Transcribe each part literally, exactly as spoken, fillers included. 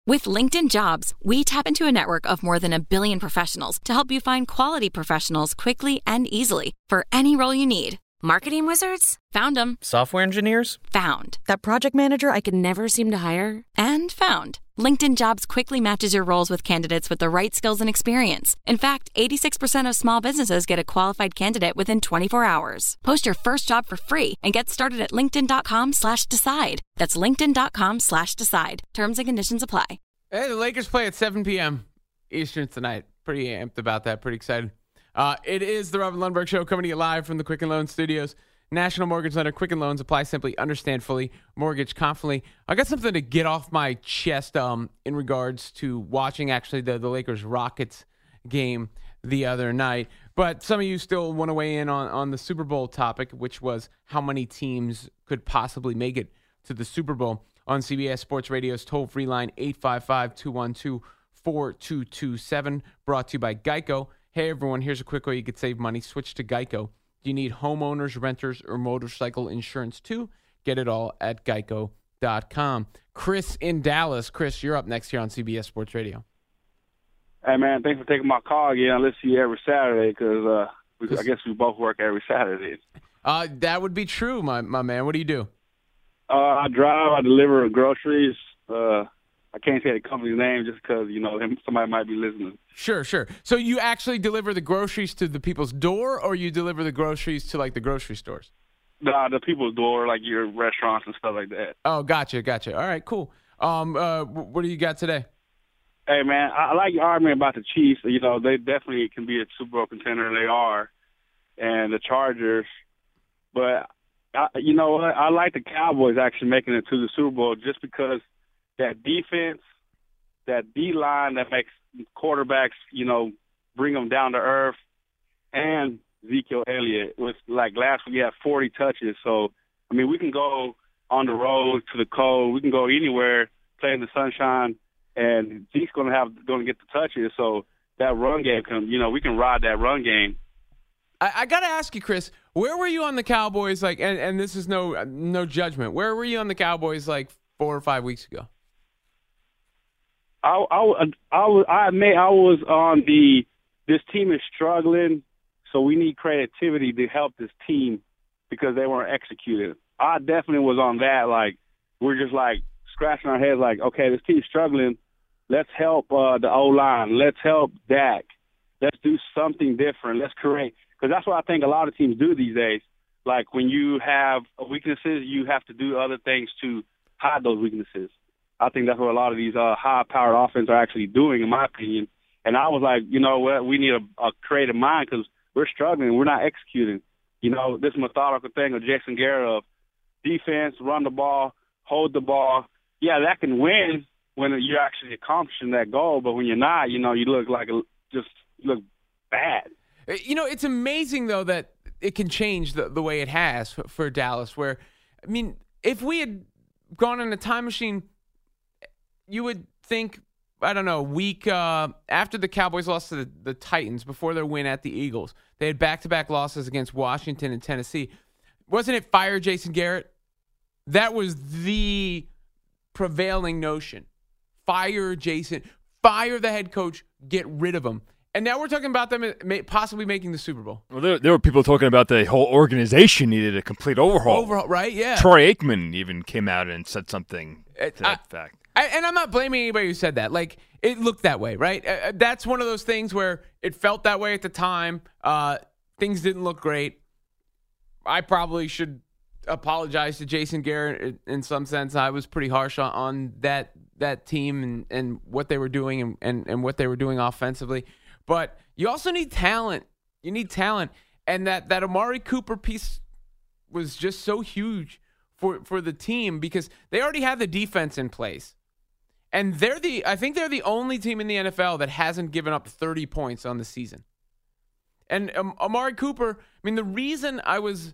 With LinkedIn Jobs, we tap into a network of more than a billion professionals to help you find quality professionals quickly and easily for any role you need. Marketing wizards? Found them. Software engineers? Found. That project manager I could never seem to hire? And found. LinkedIn Jobs quickly matches your roles with candidates with the right skills and experience. In fact, eighty-six percent of small businesses get a qualified candidate within twenty-four hours. Post your first job for free and get started at linkedin.com slash decide. That's linkedin.com slash decide. Terms and conditions apply. Hey, the Lakers play at seven p.m. Eastern tonight. Pretty amped about that. Pretty excited. Uh, it is the Robin Lundberg Show coming to you live from the Quicken Loans Studios. National Mortgage Lender, Quicken Loans. Apply simply, understand fully, mortgage confidently. I got something to get off my chest um, in regards to watching actually the, the Lakers-Rockets game the other night. But some of you still want to weigh in on, on the Super Bowl topic, which was how many teams could possibly make it to the Super Bowl. On C B S Sports Radio's toll-free line, eight five five, two one two, four two two seven, brought to you by Geico. Hey, everyone, here's a quick way you could save money. Switch to Geico. Do you need homeowners, renters, or motorcycle insurance too? Get it all at geico dot com. Chris in Dallas. Chris, you're up next here on C B S Sports Radio. Hey, man, thanks for taking my call again. I listen to you every Saturday because uh, we, I guess we both work every Saturday. Uh, that would be true, my, my man. What do you do? Uh, I drive. I deliver groceries. Uh, I can't say the company's name just because, you know, somebody might be listening. Sure, sure. So you actually deliver the groceries to the people's door, or you deliver the groceries to, like, the grocery stores? Nah, the people's door, like your restaurants and stuff like that. Oh, gotcha, gotcha. All right, cool. Um, uh, what do you got today? Hey, man, I, I like your argument about the Chiefs. You know, they definitely can be a Super Bowl contender. They are. And the Chargers. But, I, you know what? I like the Cowboys actually making it to the Super Bowl just because that defense, that D-line that makes quarterbacks, you know, bring them down to earth, and Ezekiel Elliott was like last week he had forty touches. So, I mean, we can go on the road to the cold. We can go anywhere, play in the sunshine, and Zeke's going to have going to get the touches. So that run game can, you know, we can ride that run game. I, I got to ask you, Chris, where were you on the Cowboys? Like, and, and this is no no judgment. Where were you on the Cowboys like four or five weeks ago? I, I, I, was, I admit I was on the this team is struggling, so we need creativity to help this team because they weren't executed. I definitely was on that. Like, we're just like scratching our heads like, okay, this team's struggling. Let's help uh, the O-line. Let's help Dak. Let's do something different. Let's create. Because that's what I think a lot of teams do these days. Like, when you have weaknesses, you have to do other things to hide those weaknesses. I think that's what a lot of these uh, high-powered offenses are actually doing, in my opinion. And I was like, you know what, we need a, a creative mind because we're struggling. We're not executing. You know, this methodical thing of Jason Garrett of defense, run the ball, hold the ball. Yeah, that can win when you're actually accomplishing that goal. But when you're not, you know, you look like a, just look bad. You know, it's amazing, though, that it can change the, the way it has for, for Dallas, where, I mean, if we had gone in a time machine – you would think, I don't know, week uh, after the Cowboys lost to the, the Titans, before their win at the Eagles, they had back-to-back losses against Washington and Tennessee. Wasn't it fire Jason Garrett? That was the prevailing notion. Fire Jason. Fire the head coach. Get rid of him. And now we're talking about them possibly making the Super Bowl. Well, there, there were people talking about the whole organization needed a complete overhaul. Overhaul, right? Yeah. Troy Aikman even came out and said something to that I, fact. I, and I'm not blaming anybody who said that. Like, it looked that way, right? Uh, that's one of those things where it felt that way at the time. Uh, things didn't look great. I probably should apologize to Jason Garrett in some sense. I was pretty harsh on, on that that team and, and what they were doing and, and, and what they were doing offensively. But you also need talent. You need talent. And that, that Amari Cooper piece was just so huge for, for the team because they already had the defense in place. And they're the I think they're the only team in the N F L that hasn't given up thirty points on the season. And um, Amari Cooper, I mean, the reason I was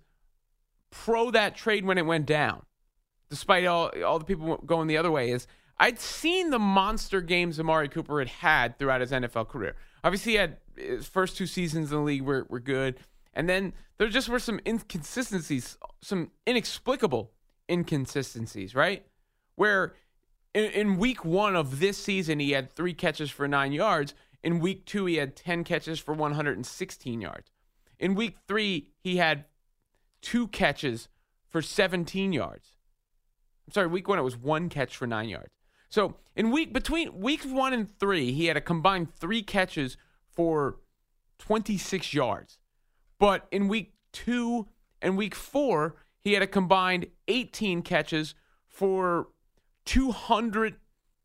pro that trade when it went down, despite all, all the people going the other way, is I'd seen the monster games Amari Cooper had had throughout his N F L career. Obviously, he had his first two seasons in the league were, were good. And then there just were some inconsistencies, some inexplicable inconsistencies, right? Where in, in week one of this season, he had three catches for nine yards. In week two, he had ten catches for one hundred sixteen yards. In week three, he had two catches for seventeen yards. I'm sorry, week one, it was one catch for nine yards. So in week between weeks one and three, he had a combined three catches for twenty-six yards. But in week two and week four, he had a combined eighteen catches for two hundred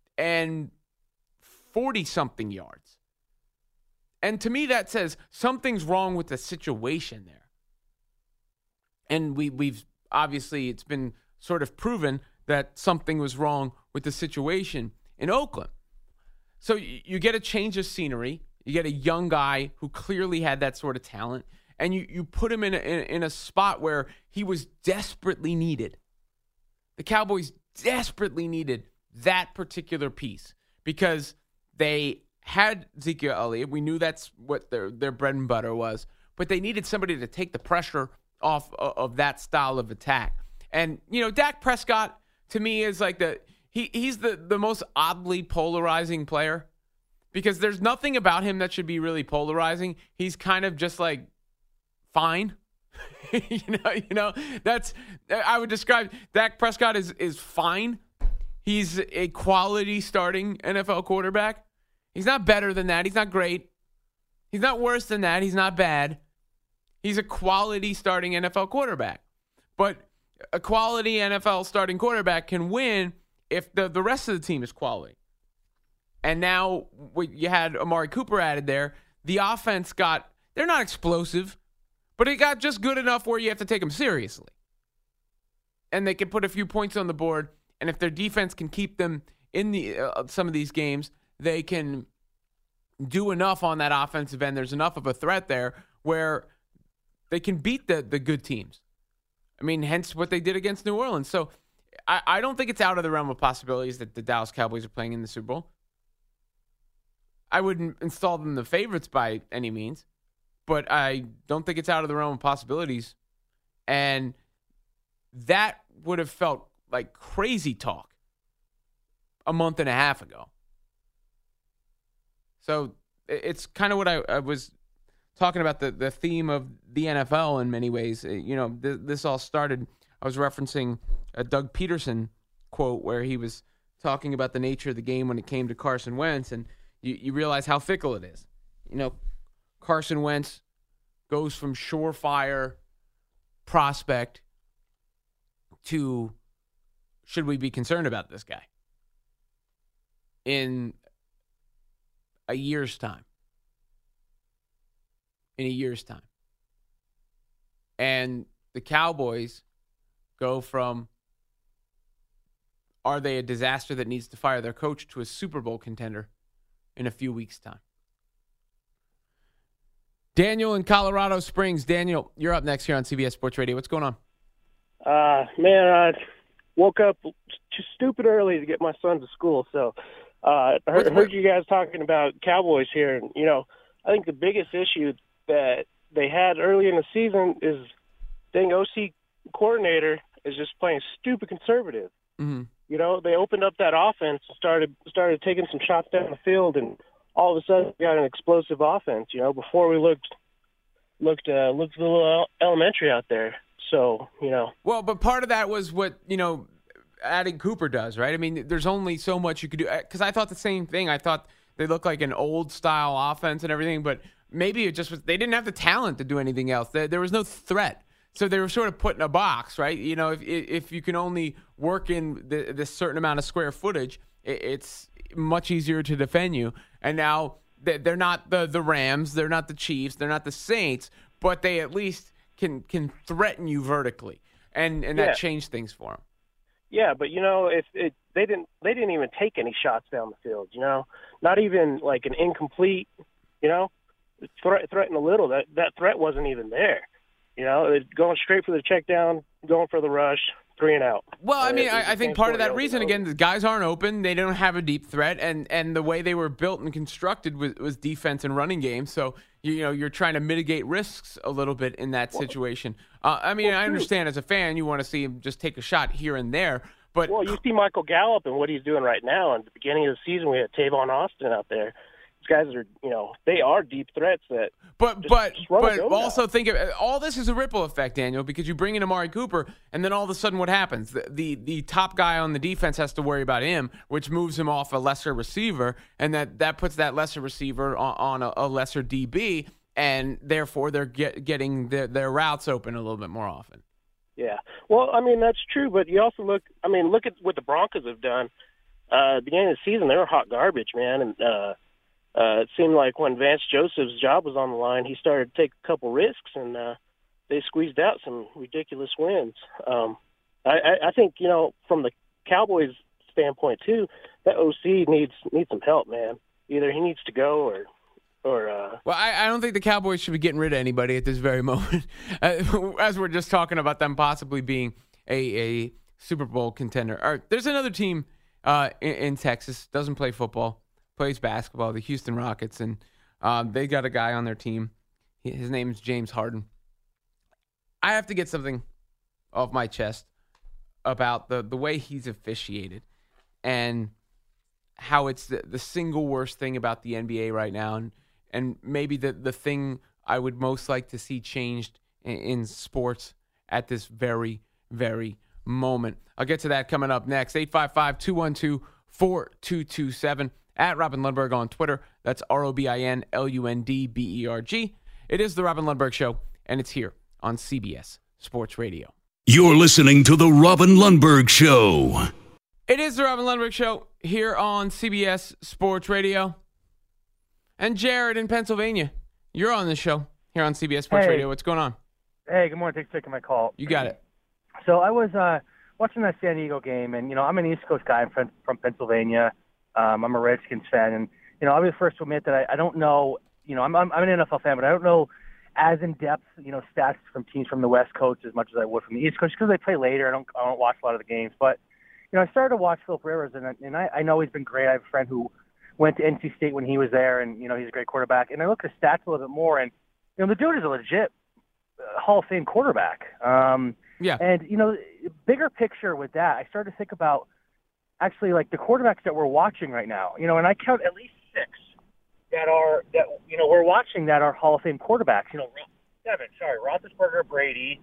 forty-something yards. And to me, that says something's wrong with the situation there. And we, we've obviously, it's been sort of proven that something was wrong with the situation in Oakland. So you, you get a change of scenery. You get a young guy who clearly had that sort of talent. And you, you put him in a, in, in a spot where he was desperately needed. The Cowboys desperately needed that particular piece because they had Ezekiel Elliott. We knew that's what their, their bread and butter was. But they needed somebody to take the pressure off of, of that style of attack. And, you know, Dak Prescott, to me, is like the he he's the, the most oddly polarizing player because there's nothing about him that should be really polarizing. He's kind of just like fine. you know, you know, that's I would describe Dak Prescott is is fine. He's a quality starting N F L quarterback. He's not better than that. He's not great. He's not worse than that. He's not bad. He's a quality starting N F L quarterback. But a quality N F L starting quarterback can win if the, the rest of the team is quality. And now you had Amari Cooper added there. The offense got, they're not explosive, but it got just good enough where you have to take them seriously. And they can put a few points on the board. And if their defense can keep them in the uh, some of these games, they can do enough on that offensive end. There's enough of a threat there where they can beat the, the good teams. I mean, hence what they did against New Orleans. So I, I don't think it's out of the realm of possibilities that the Dallas Cowboys are playing in the Super Bowl. I wouldn't install them the favorites by any means, but I don't think it's out of the realm of possibilities. And that would have felt like crazy talk a month and a half ago. So it's kind of what I, I was talking about, the, the theme of the N F L in many ways. You know, th- this all started, I was referencing a Doug Peterson quote where he was talking about the nature of the game when it came to Carson Wentz, and you, you realize how fickle it is. You know, Carson Wentz goes from surefire prospect to should we be concerned about this guy in a year's time. In a year's time. And the Cowboys go from, are they a disaster that needs to fire their coach, to a Super Bowl contender in a few weeks' time. Daniel in Colorado Springs. Daniel, you're up next here on C B S Sports Radio. What's going on? Uh, man, I woke up too stupid early to get my son to school, so uh, I heard, heard you guys talking about Cowboys here. And, you know, I think the biggest issue that they had early in the season is dang O C coordinator is just playing stupid conservative. Mm-hmm. You know, they opened up that offense and started started taking some shots down the field, and all of a sudden we got an explosive offense. You know, before we looked looked uh, looked a little elementary out there. So, you know. Well, but part of that was what, you know, adding Cooper does, right? I mean, there's only so much you could do. Because I thought the same thing. I thought they looked like an old-style offense and everything, but maybe it just was – they didn't have the talent to do anything else. There, there was no threat. So they were sort of put in a box, right? You know, if if you can only work in the, this certain amount of square footage, it, it's much easier to defend you. And now they're not the, the Rams. They're not the Chiefs. They're not the Saints, but they at least – can can threaten you vertically, and and that yeah. changed things for them. Yeah, but you know, if it, they didn't they didn't even take any shots down the field. You know, not even like an incomplete. You know, threat threaten a little. That that threat wasn't even there. You know, they're going straight for the check down, going for the rush, three and out. Well, I mean, it, I, I think part of that reason, again, the guys aren't open. They don't have a deep threat, and and the way they were built and constructed was, was defense and running game. So you, you know, you're trying to mitigate risks a little bit in that situation. Uh, I mean, well, I understand as a fan, you want to see him just take a shot here and there, But well, you see Michael Gallup and what he's doing right now. At the beginning of the season, we had Tavon Austin out there. These guys are, you know, they are deep threats that. But just, but just run but a go also now. think of all this is a ripple effect, Daniel, because you bring in Amari Cooper, and then all of a sudden, what happens? The, the the top guy on the defense has to worry about him, which moves him off a lesser receiver, and that, that puts that lesser receiver on, on a, a lesser D B, and therefore they're get, getting their, their routes open a little bit more often. Yeah. Well, I mean, that's true, but you also look, I mean, look at what the Broncos have done. Uh, at the beginning of the season, they were hot garbage, man. And uh, uh, it seemed like when Vance Joseph's job was on the line, he started to take a couple risks, and uh, they squeezed out some ridiculous wins. Um, I, I, I think, you know, from the Cowboys' standpoint, too, that O C needs needs some help, man. Either he needs to go or Or, uh, well, I, I don't think the Cowboys should be getting rid of anybody at this very moment. Uh, as we're just talking about them possibly being a, a Super Bowl contender. All right, there's another team uh, in, in Texas, doesn't play football, plays basketball, the Houston Rockets, and um, they got a guy on their team. His name is James Harden. I have to get something off my chest about the, the way he's officiated and how it's the, the single worst thing about the N B A right now, and and maybe the, the thing I would most like to see changed in, in sports at this very, very moment. I'll get to that coming up next. eight five five, two one two, four two two seven. At Robin Lundberg on Twitter. That's R O B I N L U N D B E R G. It is the Robin Lundberg Show, and it's here on C B S Sports Radio. You're listening to the Robin Lundberg Show. It is the Robin Lundberg Show here on C B S Sports Radio. And Jared in Pennsylvania, you're on the show here on C B S Sports Hey. Radio. What's going on? Hey, good morning. Thanks for taking my call. You got it. So I was uh, watching that San Diego game, and, you know, I'm an East Coast guy. I'm from, from Pennsylvania. Um, I'm a Redskins fan. And, you know, I'll be the first to admit that I, I don't know, you know, I'm, I'm, I'm an N F L fan, but I don't know as in-depth, you know, stats from teams from the West Coast as much as I would from the East Coast because they play later. I don't, I don't watch a lot of the games. But, you know, I started to watch Philip Rivers, and, and I, I know he's been great. I have a friend who went to N C State when he was there, and, you know, he's a great quarterback. And I look at his stats a little bit more, and, you know, the dude is a legit uh, Hall of Fame quarterback. Um, Yeah. And, you know, bigger picture with that, I started to think about actually, like, the quarterbacks that we're watching right now. You know, and I count at least six that are, that you know, we're watching that are Hall of Fame quarterbacks. You know, seven, sorry, Roethlisberger, Brady,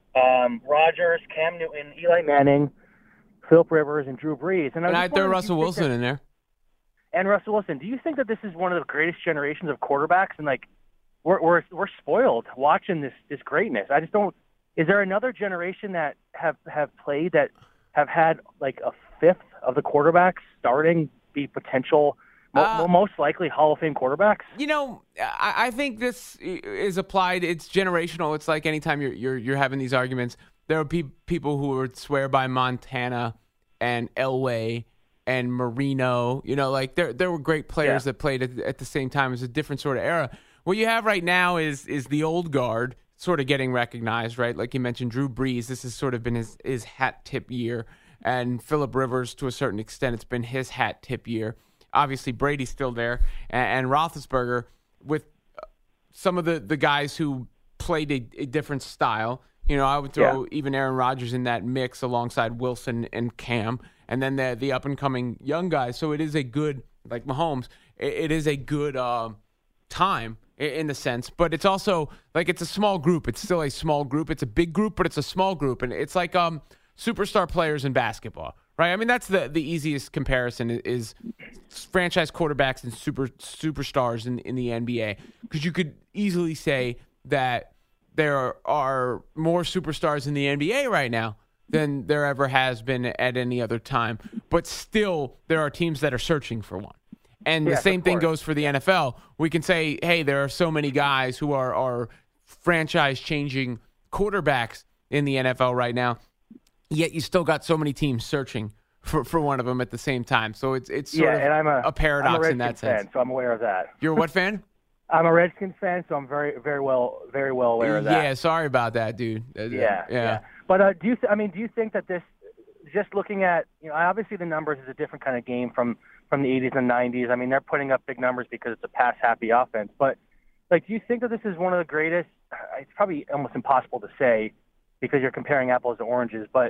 um, Rodgers, Cam Newton, Eli Manning, Philip Rivers, and Drew Brees. And, I And was I just throw wondering if Russell you think Wilson that- in there. And Russell Wilson, do you think that this is one of the greatest generations of quarterbacks? And, like, we're we're we're spoiled watching this this greatness. I just don't. Is there another generation that have have played that have had like a fifth of the quarterbacks starting be potential, mo- Uh, most likely Hall of Fame quarterbacks? You know, I, I think this is applied. It's generational. It's like anytime you're you're, you're having these arguments, there are pe- people who would swear by Montana and Elway and Marino. You know, like there there were great players Yeah. that played at, at the same time. It was a different sort of era. What you have right now is is the old guard sort of getting recognized, right? Like you mentioned, Drew Brees. This has sort of been his his hat tip year, and Phillip Rivers to a certain extent, it's been his hat tip year. Obviously, Brady's still there, and, and Roethlisberger with some of the, the guys who played a, a different style. You know, I would throw Yeah. even Aaron Rodgers in that mix alongside Wilson and Cam, and then the the up and coming young guys. So it is a good, like Mahomes, it, it is a good uh, time in, in the sense, but it's also like it's a small group. It's still a small group. It's a big group, but it's a small group, and it's like um superstar players in basketball, right? I mean, that's the the easiest comparison is, is franchise quarterbacks and super superstars in in the N B A, because you could easily say that there are more superstars in the N B A right now than there ever has been at any other time. But still, there are teams that are searching for one. And the Yes, same of thing course. goes for the N F L. We can say, hey, there are so many guys who are, are franchise-changing quarterbacks in the N F L right now, yet you still got so many teams searching for, for one of them at the same time. So it's it's sort yeah, of and I'm a, a paradox I'm a in that Redskins sense. fan, so I'm aware of that. You're a what fan? I'm a Redskins fan, so I'm very, very well, very well aware of that. Yeah, sorry about that, dude. Uh, Yeah, yeah. But uh, do you? Th- I mean, do you think that this, just looking at, you know, obviously the numbers is a different kind of game from from the eighties and nineties. I mean, they're putting up big numbers because it's a pass-happy offense. But like, do you think that this is one of the greatest? It's probably almost impossible to say because you're comparing apples to oranges. But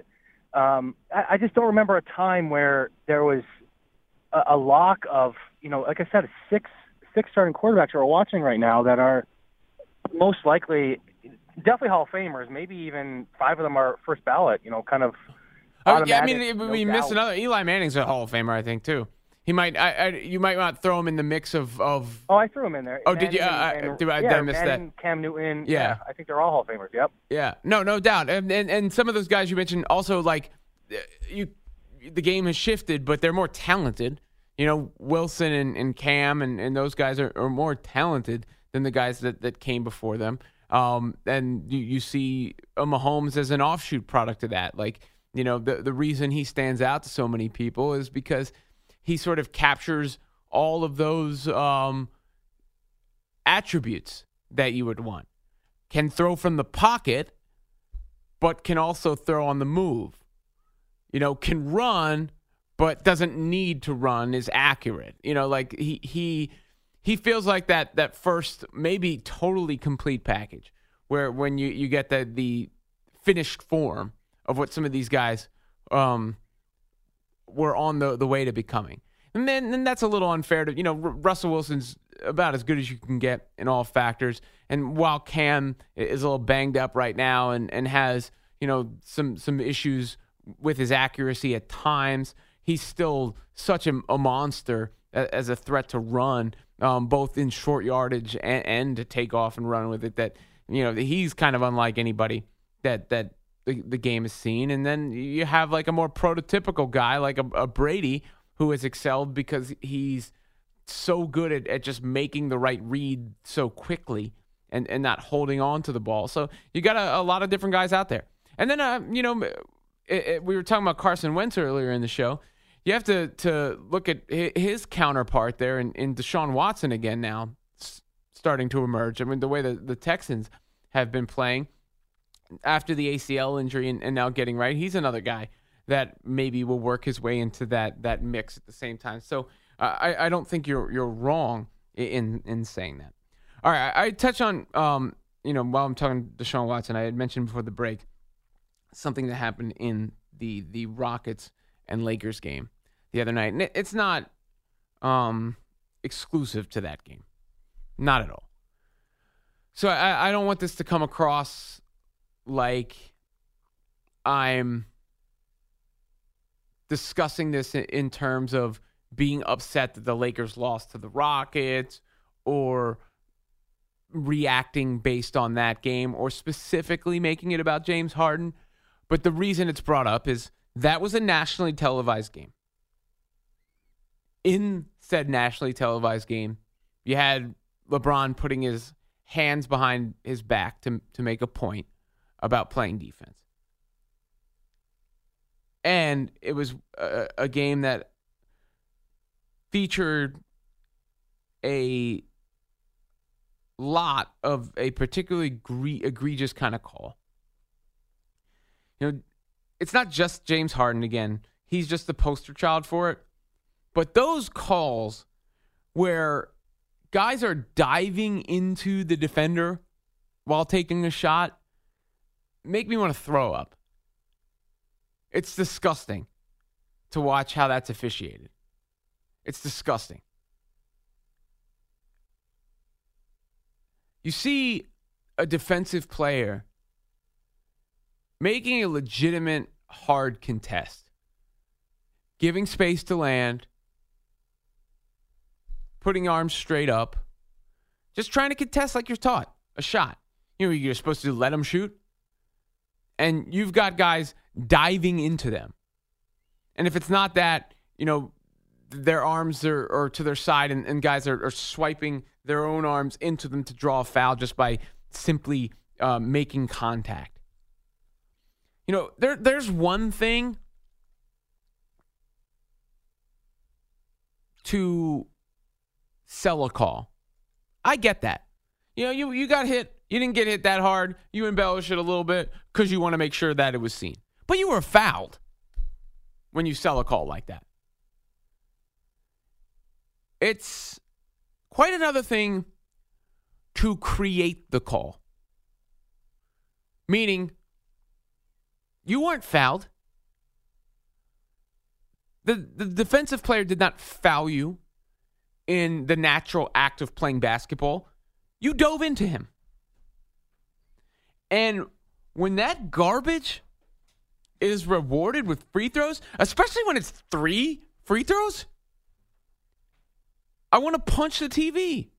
Um, I, I just don't remember a time where there was a, a lock of, you know, like I said, six six starting quarterbacks who are watching right now that are most likely definitely Hall of Famers. Maybe even five of them are first ballot. You know, kind of. Oh, yeah, I mean, no we doubt. missed another. Eli Manning's a Hall of Famer, I think, too. He might. I, I, you might not throw him in the mix of. of Oh, I threw him in there. Oh, did you? Manning Uh, and, I, did I, yeah, did I miss Manning, that? Cam Newton. Yeah. Yeah, I think they're all Hall of Famers. Yep. Yeah, no, no doubt. And, and and some of those guys you mentioned also, like, you, the game has shifted, but they're more talented. You know, Wilson and, and Cam and, and those guys are, are more talented than the guys that, that came before them. Um, and you, you see a Mahomes as an offshoot product of that. Like, you know, the the reason he stands out to so many people is because he sort of captures all of those um, attributes that you would want. Can throw from the pocket, but can also throw on the move. You know, can run, but doesn't need to run, is accurate. You know, like he he he feels like that that first maybe totally complete package where when you, you get the, the finished form of what some of these guys um, were on the, the way to becoming. And then and that's a little unfair to, you know, R- Russell Wilson's about as good as you can get in all factors. And while Cam is a little banged up right now and, and has, you know, some some issues with his accuracy at times, he's still such a, a monster as a threat to run, um, both in short yardage and, and to take off and run with it, that, you know, he's kind of unlike anybody that that the, the game has seen. And then you have like a more prototypical guy like a, a Brady who has excelled because he's so good at, at just making the right read so quickly and, and not holding on to the ball. So you got a, a lot of different guys out there. And then, uh, you know, it, it, we were talking about Carson Wentz earlier in the show. You have to, to look at his counterpart there in, in Deshaun Watson again now starting to emerge. I mean, the way the, the Texans have been playing after the A C L injury and, and now getting right, he's another guy that maybe will work his way into that that mix at the same time. So uh, I, I don't think you're you're wrong in in saying that. All right, I, I touch on, um, you know, while I'm talking Deshaun Watson, I had mentioned before the break something that happened in the the Rockets and Lakers game the other night. And it, it's not um, exclusive to that game. Not at all. So I, I don't want this to come across like I'm discussing this in, in terms of being upset that the Lakers lost to the Rockets or reacting based on that game or specifically making it about James Harden. But the reason it's brought up is that was a nationally televised game. In said nationally televised game, you had LeBron putting his hands behind his back to, to make a point about playing defense. And it was a, a game that featured a lot of a particularly egre- egregious kind of call. You know, it's not just James Harden again. He's just the poster child for it. But those calls where guys are diving into the defender while taking a shot make me want to throw up. It's disgusting to watch how that's officiated. It's disgusting. You see a defensive player making a legitimate hard contest, giving space to land, putting arms straight up, just trying to contest like you're taught, a shot. You know, you're supposed to let them shoot, and you've got guys diving into them. And if it's not that, you know, their arms are, are to their side and, and guys are, are swiping their own arms into them to draw a foul just by simply uh, making contact. You know, there there's one thing to sell a call. I get that. You know, you, you got hit. You didn't get hit that hard. You embellish it a little bit because you want to make sure that it was seen. But you were fouled when you sell a call like that. It's quite another thing to create the call. Meaning, you weren't fouled. The, the defensive player did not foul you in the natural act of playing basketball. You dove into him. And when that garbage is rewarded with free throws, especially when it's three free throws, I want to punch the T V.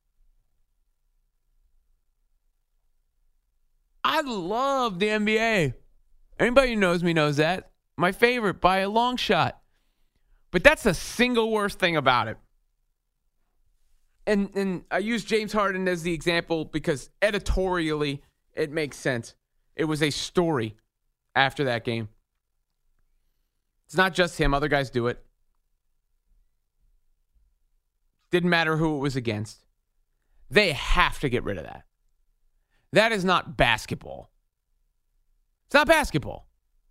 I love the N B A. Anybody who knows me knows that. My favorite by a long shot. But that's the single worst thing about it. And and I use James Harden as the example because editorially it makes sense. It was a story after that game. It's not just him. Other guys do it. Didn't matter who it was against. They have to get rid of that. That is not basketball. It's not basketball.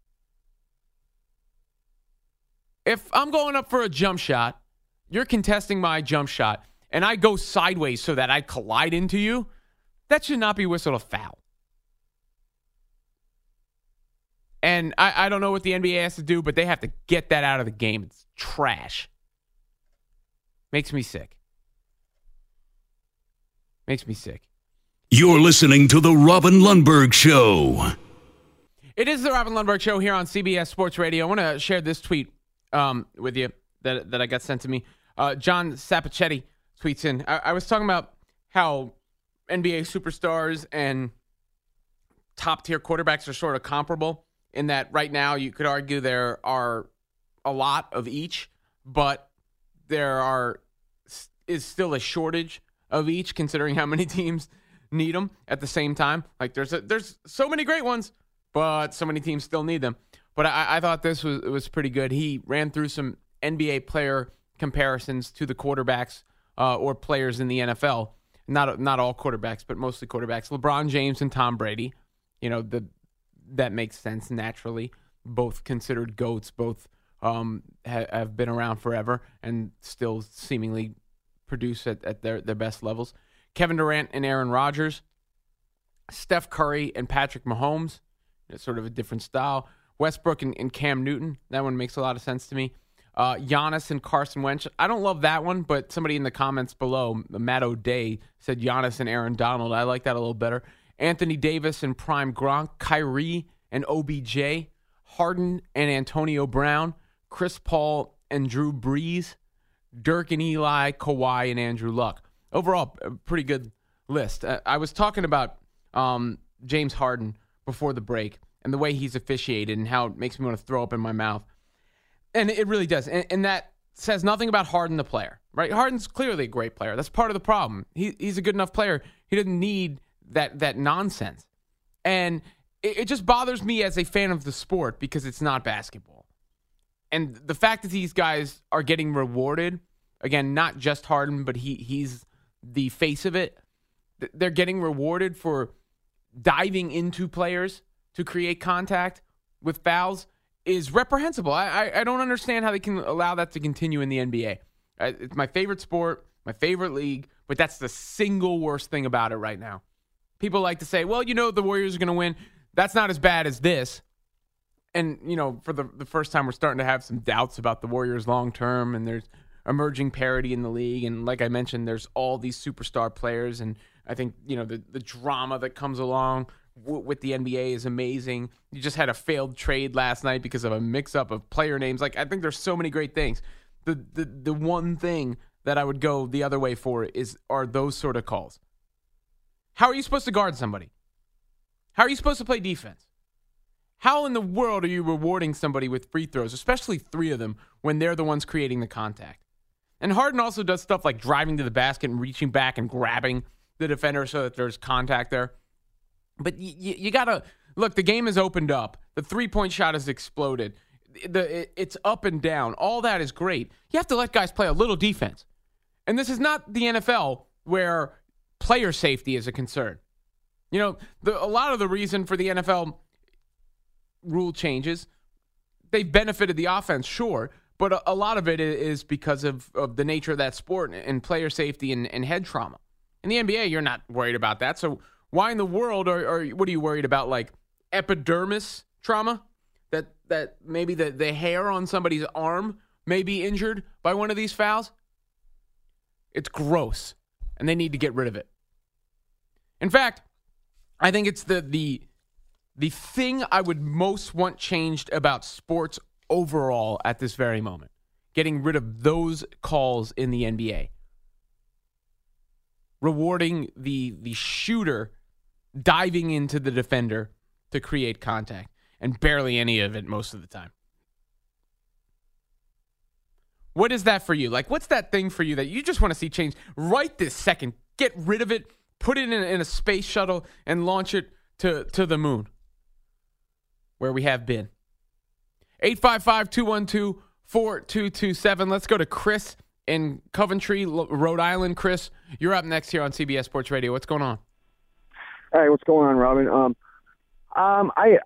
If I'm going up for a jump shot, you're contesting my jump shot, and I go sideways so that I collide into you, that should not be whistled a foul. And I, I don't know what the N B A has to do, but they have to get that out of the game. It's trash. Makes me sick. Makes me sick. You're listening to The Robin Lundberg Show. It is The Robin Lundberg Show here on C B S Sports Radio. I want to share this tweet um, with you that, that I got sent to me. Uh, John Sapichetti tweets in. I, I was talking about how N B A superstars and top-tier quarterbacks are sort of comparable in that right now you could argue there are a lot of each, but there are is still a shortage of each considering how many teams need them at the same time. Like there's a, there's so many great ones, but so many teams still need them. But I, I thought this was was pretty good. He ran through some N B A player comparisons to the quarterbacks uh, or players in the N F L. Not not all quarterbacks, but mostly quarterbacks. LeBron James and Tom Brady. You know, the that makes sense naturally. Both considered GOATs. Both um, ha- have been around forever and still seemingly produce at, at their, their best levels. Kevin Durant and Aaron Rodgers. Steph Curry and Patrick Mahomes. It's sort of a different style. Westbrook and, and Cam Newton. That one makes a lot of sense to me. Uh, Giannis and Carson Wentz. I don't love that one, but somebody in the comments below, Matt O'Day, said Giannis and Aaron Donald. I like that a little better. Anthony Davis and Prime Gronk. Kyrie and O B J. Harden and Antonio Brown. Chris Paul and Drew Brees. Dirk and Eli. Kawhi and Andrew Luck. Overall, a pretty good list. Uh, I was talking about um, James Harden before the break and the way he's officiated and how it makes me want to throw up in my mouth. And it really does. And, and that says nothing about Harden, the player, right? Harden's clearly a great player. That's part of the problem. He, he's a good enough player. He doesn't need that that nonsense. And it, it just bothers me as a fan of the sport because it's not basketball. And the fact that these guys are getting rewarded, again, not just Harden, but he he's the face of it. They're getting rewarded for diving into players to create contact with fouls is reprehensible. I, I I don't understand how they can allow that to continue in the N B A. It's my favorite sport, my favorite league, but that's the single worst thing about it right now. People like to say, well, you know, the Warriors are going to win. That's not as bad as this. And, you know, for the, the first time, we're starting to have some doubts about the Warriors long term, and there's emerging parity in the league. And like I mentioned, there's all these superstar players, and I think, you know, the, the drama that comes along with the N B A is amazing. You just had a failed trade last night because of a mix-up of player names. Like, I think there's so many great things. The the the one thing that I would go the other way for is are those sort of calls. How are you supposed to guard somebody? How are you supposed to play defense? How in the world are you rewarding somebody with free throws, especially three of them, when they're the ones creating the contact? And Harden also does stuff like driving to the basket and reaching back and grabbing the defender so that there's contact there. But y- y- you got to look, the game has opened up. The three-point shot has exploded. The, it, it's up and down. All that is great. You have to let guys play a little defense. And this is not the N F L where player safety is a concern. You know, the, a lot of the reason for the N F L rule changes, they've benefited the offense, sure, but a, a lot of it is because of, of the nature of that sport and player safety and, and head trauma. In the N B A, you're not worried about that. So why in the world are, are what are you worried about, like epidermis trauma? That that maybe the, the hair on somebody's arm may be injured by one of these fouls. It's gross, and they need to get rid of it. In fact, I think it's the the the thing I would most want changed about sports overall at this very moment. Getting rid of those calls in the N B A. Rewarding the the shooter diving into the defender to create contact, and barely any of it most of the time. What is that for you? Like, what's that thing for you that you just want to see change right this second? Get rid of it, put it in, in a space shuttle, and launch it to, to the moon, where we have been. eight five five, two one two, four two two seven. Let's go to Chris in Coventry, Rhode Island. Chris, you're up next here on C B S Sports Radio. What's going on? Hey, what's going on, Robin? Um, um, I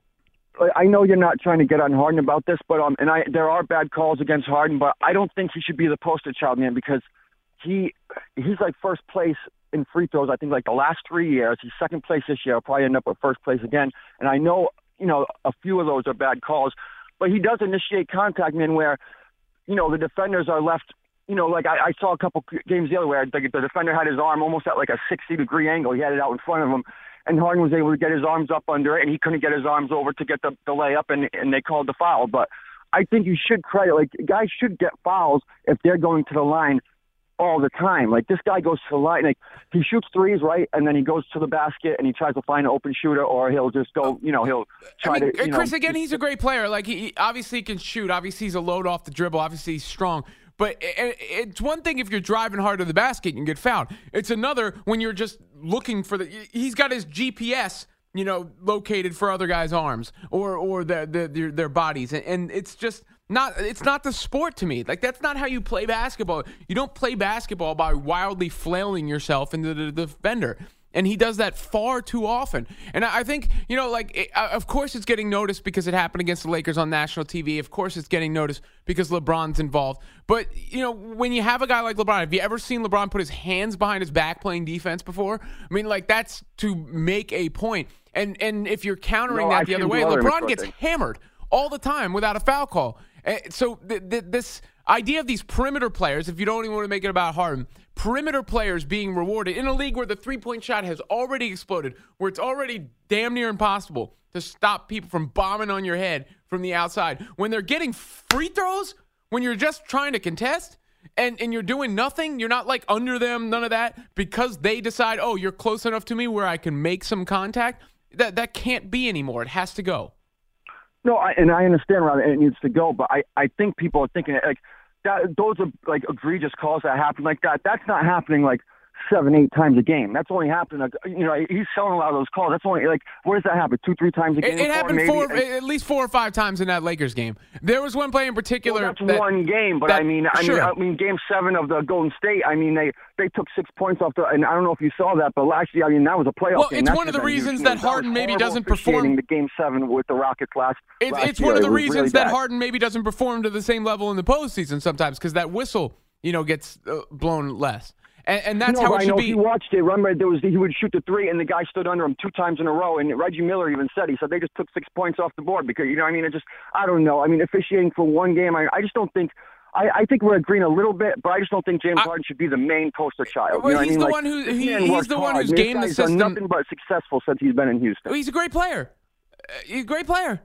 I know you're not trying to get on Harden about this, but um, and I there are bad calls against Harden, but I don't think he should be the poster child, man, because he he's like first place in free throws. I think like the last three years. He's second place this year. He'll probably end up at first place again. And I know you know a few of those are bad calls, but he does initiate contact, man, where you know the defenders are left. You know, like I, I saw a couple games the other way. The, the defender had his arm almost at like a sixty degree angle. He had it out in front of him. And Harden was able to get his arms up under it, and he couldn't get his arms over to get the, the layup, and, and they called the foul. But I think you should credit, like, guys should get fouls if they're going to the line all the time. Like, this guy goes to the line, like, he shoots threes, right, and then he goes to the basket, and he tries to find an open shooter, or he'll just go, you know, he'll try I mean, to, you Chris, know, again, he's a great player. Like, he, he obviously can shoot. Obviously, he's a load off the dribble. Obviously, he's strong. But it's one thing if you're driving hard to the basket and get fouled. It's another when you're just looking for the – he's got his G P S, you know, located for other guys' arms or or their their, their bodies. And it's just not – it's not the sport to me. Like, that's not how you play basketball. You don't play basketball by wildly flailing yourself into the defender. And he does that far too often. And I think, you know, like, it, of course it's getting noticed because it happened against the Lakers on national T V. Of course it's getting noticed because LeBron's involved. But, you know, when you have a guy like LeBron, have you ever seen LeBron put his hands behind his back playing defense before? I mean, like, that's to make a point. And and if you're countering no, that I've the other way, LeBron gets hammered all the time without a foul call. So th- th- this idea of these perimeter players, if you don't even want to make it about Harden, perimeter players being rewarded in a league where the three-point shot has already exploded, where it's already damn near impossible to stop people from bombing on your head from the outside. When they're getting free throws, when you're just trying to contest, and, and you're doing nothing, you're not like under them, none of that, because they decide, oh, you're close enough to me where I can make some contact, that, that can't be anymore. It has to go. No, I, and I understand, Rob, it needs to go, but I, I think people are thinking, like, that, those are, like, egregious calls that happen like that. That's not happening, like, seven, eight times a game. That's only happening, like, you know, he's selling a lot of those calls. That's only, like, where does that happen? Two, three times a game? It, it happened maybe? four, at least four or five times in that Lakers game. There was one play in particular. Well, that's that, one game, but that, I mean, I sure. mean, I mean, game seven of the Golden State, I mean, they, they took six points off the, and I don't know if you saw that, but last year, I mean, that was a playoff well, game. It's That's one of the reasons huge. that That Harden maybe doesn't perform. The game seven with the Rockets last. It's, last it's year. one of the It was reasons really that bad. Harden maybe doesn't perform to the same level in the postseason sometimes because that whistle, you know, gets uh, blown less. And, and that's no, how but it I should know be. If you watched it, remember there was he would shoot the three, and the guy stood under him two times in a row. And Reggie Miller even said he said they just took six points off the board because you know I mean it just I don't know. I mean officiating for one game, I I just don't think. I, I think we're agreeing a little bit, but I just don't think James I, Harden should be the main poster child. Well, you know he's what I mean? the like, one who he, man he's works the one hard. who's I mean, gamed the this guy's system. done nothing but successful since he's been in Houston. He's a great player. Uh, he's a great player.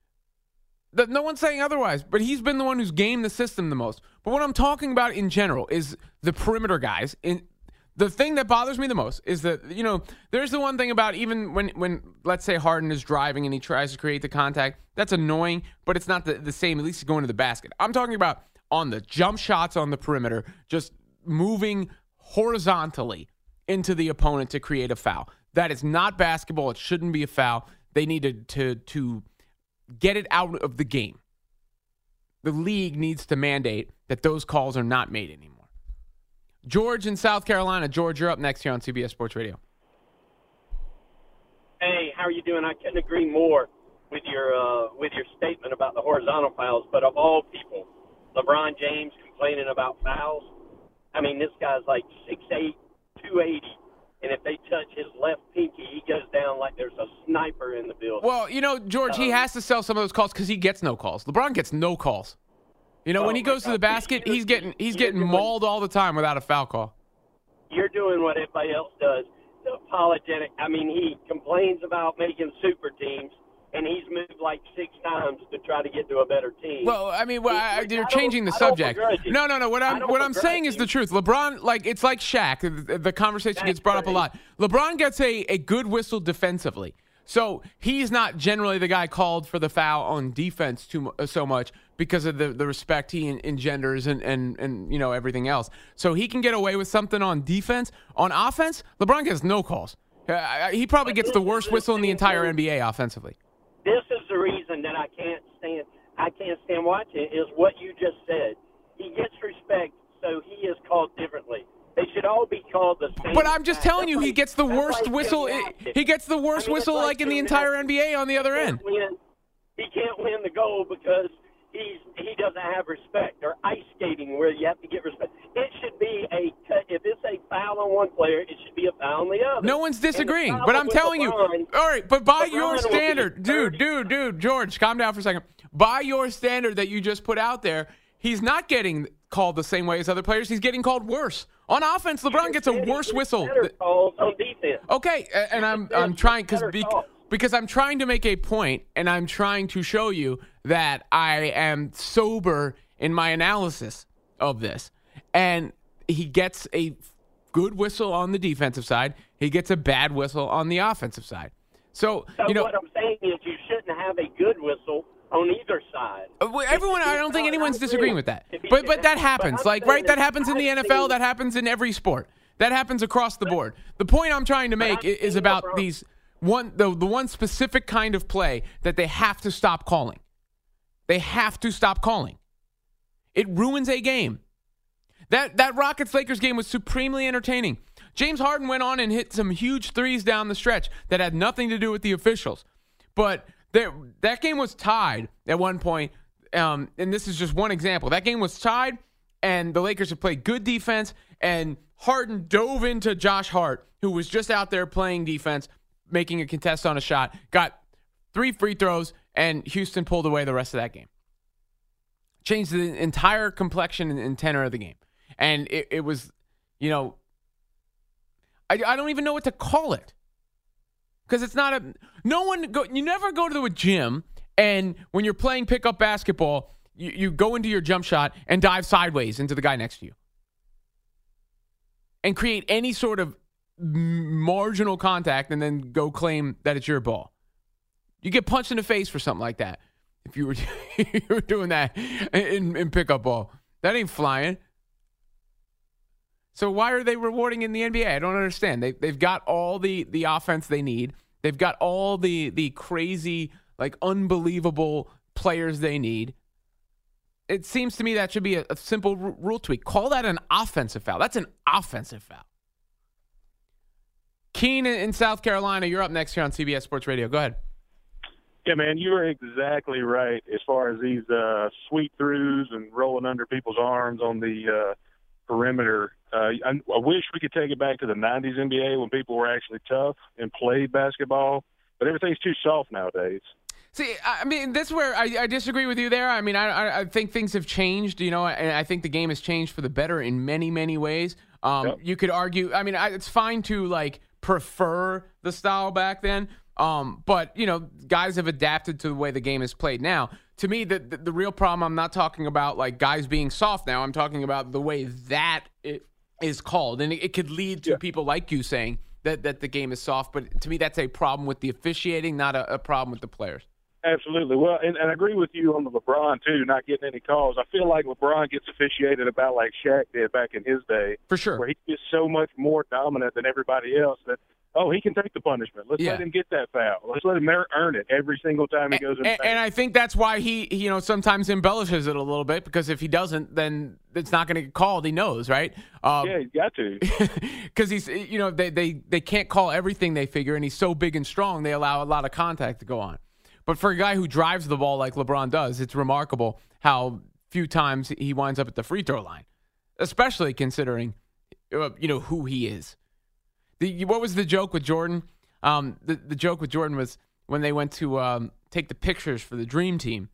The, no one's saying otherwise, but he's been the one who's gamed the system the most. But what I'm talking about in general is the perimeter guys. In the thing that bothers me the most is that, you know, there's the one thing about even when, when let's say Harden is driving and he tries to create the contact, that's annoying, but it's not the, the same. At least he's going to the basket. I'm talking about on the jump shots on the perimeter, just moving horizontally into the opponent to create a foul. That is not basketball. It shouldn't be a foul. They need to, to, to get it out of the game. The league needs to mandate that those calls are not made anymore. George in South Carolina. George, you're up next here on C B S Sports Radio. Hey, how are you doing? I couldn't agree more with your uh, with your statement about the horizontal fouls. But of all people, LeBron James complaining about fouls. I mean, this guy's like six eight, two eighty, and if they touch his left pinky, he goes down like there's a sniper in the building. Well, you know, George, um, he has to sell some of those calls because he gets no calls. LeBron gets no calls. You know, Oh, when he my goes to the God. basket, You're- he's getting he's you're getting doing- mauled all the time without a foul call. You're doing what everybody else does. The apologetic. I mean, he complains about making super teams, and he's moved like six times to try to get to a better team. Well, I mean, well, I, Which you're I don't- changing the I don't subject. begrudge him. No, no, no. What I I'm don't what I'm begrudge saying is him. the truth. LeBron, like it's like Shaq. The, the conversation That's gets brought up a great. lot. LeBron gets a, a good whistle defensively, so he's not generally the guy called for the foul on defense too mu- so much because of the, the respect he en- engenders and, and and you know everything else. So he can get away with something on defense. On offense, LeBron gets no calls. Uh, he probably gets the worst whistle in the entire N B A offensively. This is the reason that I can't stand I can't stand watching it, is what you just said. He gets respect, so he is called differently. They should all be called the same. But I'm just That's telling you, he like- gets the that's worst like whistle. Jim Nantz. He gets the worst I mean, it's whistle like like in the Jim entire Nantz. N B A on the other He end. can't win- He can't win the goal because he's he doesn't have respect, or ice skating where you have to get respect. It should be a if it's a foul on one player, it should be a foul on the other. No one's And the disagreeing, but problem I'm with telling you. LeBron- All right, but by LeBron your will be standard, dude, thirty. dude, dude, George, calm down for a second. By your standard that you just put out there, he's not getting called the same way as other players. He's getting called worse. On offense, LeBron gets a worse whistle. Better calls on defense. Okay, a- and I'm I'm trying because because I'm trying to make a point, and I'm trying to show you that I am sober in my analysis of this. And he gets a good whistle on the defensive side. He gets a bad whistle on the offensive side. So, So you know, what I'm saying is you shouldn't have a good whistle on either side. Uh, well, everyone, I don't think anyone's disagreeing with that. If he But should but that have- happens. but I'm Like, saying right? That that happens in the I've N F L. seen- That happens in every sport. That happens across the board. The point I'm trying to make I've i- is seen about LeBron. these one the the one specific kind of play that they have to stop calling. They have to stop calling. It ruins a game. That that Rockets Lakers game was supremely entertaining. James Harden went on and hit some huge threes down the stretch that had nothing to do with the officials. But there, that game was tied at one point, um, and this is just one example. That game was tied, and the Lakers had played good defense, and Harden dove into Josh Hart, who was just out there playing defense, making a contest on a shot, got three free throws, and Houston pulled away the rest of that game. Changed the entire complexion and, and tenor of the game. And it, it was, you know, I, I don't even know what to call it. Because it's not a, no one, go, you never go to a gym and when you're playing pickup basketball, you, you go into your jump shot and dive sideways into the guy next to you. And create any sort of marginal contact and then go claim that it's your ball. You get punched in the face for something like that. If you were, you were doing that in, in pickup ball, that ain't flying. So why are they rewarding in the N B A? I don't understand. They they've got all the, the offense they need. They've got all the the crazy, like unbelievable players they need. It seems to me that should be a, a simple r- rule tweak. Call that an offensive foul. That's an offensive foul. Keen in South Carolina, you're up next here on C B S Sports Radio. Go ahead. Yeah, man, you are exactly right as far as these uh, sweep throughs and rolling under people's arms on the uh, perimeter. Uh, I, I wish we could take it back to the nineties N B A when people were actually tough and played basketball, but everything's too soft nowadays. See, I mean, that's where I, I disagree with you there. I mean, I, I think things have changed, you know, and I think the game has changed for the better in many, many ways. Um, Yep. You could argue, I mean, I, it's fine to, like, prefer the style back then, um, but, you know, guys have adapted to the way the game is played now. To me, the, the, the real problem, I'm not talking about, like, guys being soft now. I'm talking about the way that it is called, and it, it could lead to Yeah. people like you saying that, that the game is soft, but to me, that's a problem with the officiating, not a, a problem with the players. Absolutely. Well, and, and I agree with you on the LeBron, too, not getting any calls. I feel like LeBron gets officiated about like Shaq did back in his day. For sure. Where he's just so much more dominant than everybody else that, oh, he can take the punishment. Let's Yeah. let him get that foul. Let's let him earn it every single time he goes in. And, and I think that's why he, he, you know, sometimes embellishes it a little bit, because if he doesn't, then it's not going to get called. He knows, right? Um, yeah, he's got to. Because he's, you know, they, they, they can't call everything they figure, and he's so big and strong, they allow a lot of contact to go on. But for a guy who drives the ball like LeBron does, it's remarkable how few times he winds up at the free throw line, especially considering, uh, you know, who he is. The, what was the joke with Jordan? Um, the, the joke with Jordan was when they went to um, take the pictures for the Dream Team,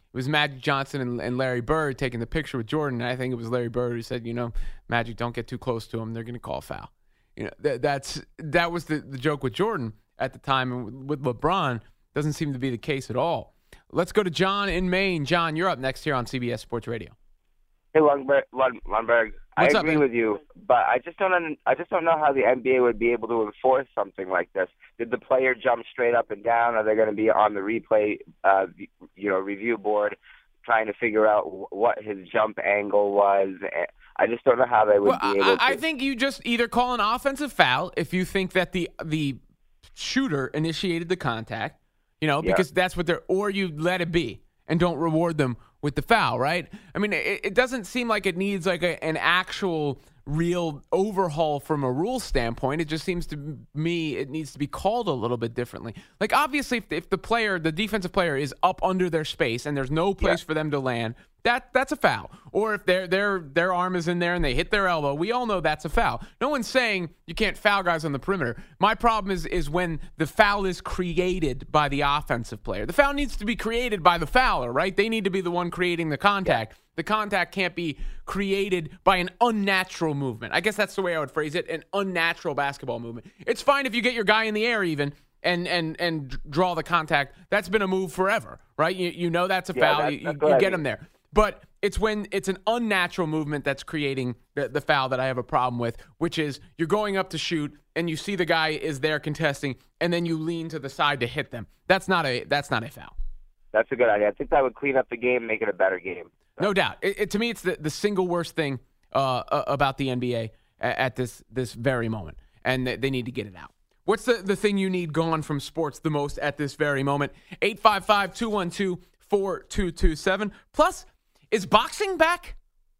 It was Magic Johnson and, and Larry Bird taking the picture with Jordan. And I think it was Larry Bird who said, you know, Magic, don't get too close to him. They're going to call a foul. You know, th- that's that was the, the joke with Jordan at the time. And with LeBron, doesn't seem to be the case at all. Let's go to John in Maine. John, you're up next here on C B S Sports Radio. Hey, Lundberg. Lundberg. I What's agree up, with you, but I just don't. un- I just don't know how the N B A would be able to enforce something like this. Did the player jump straight up and down? Are they going to be on the replay, uh, you know, review board, trying to figure out w- what his jump angle was? I just don't know how they would Well, be able I, to. I think you just either call an offensive foul if you think that the the shooter initiated the contact, you know, Yeah. because that's what they're, or you let it be and don't reward them with the foul, right? I mean, it, it doesn't seem like it needs like a, an actual real overhaul from a rule standpoint. It just seems to me it needs to be called a little bit differently. Like, obviously, if, if the player, the defensive player is up under their space and there's no place Yeah. for them to land, that that's a foul. Or if their their their arm is in there and they hit their elbow, we all know that's a foul. No one's saying you can't foul guys on the perimeter. My problem is is when the foul is created by the offensive player. The foul needs to be created by the fouler, right? They need to be the one creating the contact. The contact can't be created by an unnatural movement. I guess that's the way I would phrase it, an unnatural basketball movement. It's fine if you get your guy in the air even and and and draw the contact. That's been a move forever, right? You you know that's a Yeah, foul. that- you that's you what I get mean. him there. But it's when it's an unnatural movement that's creating the, the foul that I have a problem with, which is you're going up to shoot and you see the guy is there contesting and then you lean to the side to hit them. That's not a that's not a foul. That's a good idea. I think that would clean up the game, make it a better game. No doubt. It, it, to me, it's the, the single worst thing uh, uh, about the N B A at, at this this very moment, and they, they need to get it out. What's the, the thing you need gone from sports the most at this very moment? eight five five, two one two, four two two seven. Plus, is boxing back?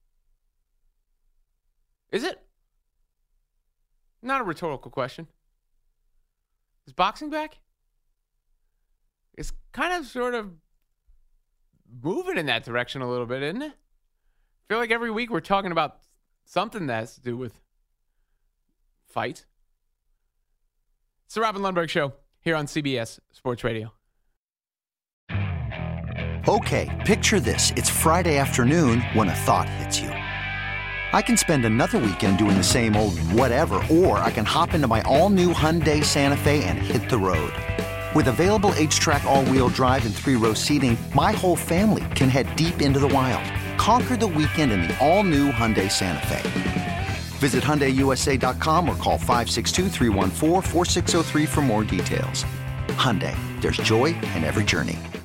Is it? Not a rhetorical question. Is boxing back? It's kind of sort of moving in that direction a little bit, isn't it? I feel like every week we're talking about something that has to do with fight. It's the Robin Lundberg Show here on C B S Sports Radio. Okay, picture this. It's Friday afternoon when a thought hits you. I can spend another weekend doing the same old whatever, or I can hop into my all-new Hyundai Santa Fe and hit the road. With available H-Track all-wheel drive and three-row seating, my whole family can head deep into the wild. Conquer the weekend in the all-new Hyundai Santa Fe. Visit Hyundai U S A dot com or call five six two, three one four, four six zero three for more details. Hyundai, there's joy in every journey.